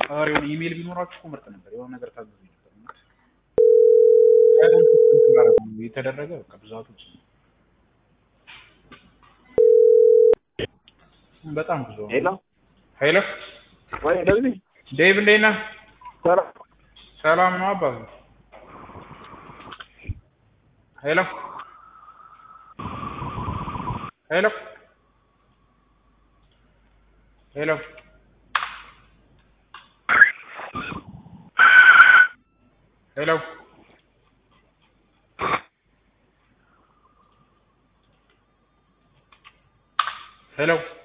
አሪውን ኢሜል ቢኖራችሁ ምርጥ ነበር የሆነ ነገር ታግዙ ነበር የተደረገ በቃ ብዛቱ በጣም ብዙ ሄሎ ሄሎ ወይ ደብሊ ዴቭ እንዴት ነህ? ሰላም ሰላም ነው አባቱ ሄሎ ሄሎ ሄሎ ሄሎ ሄሎ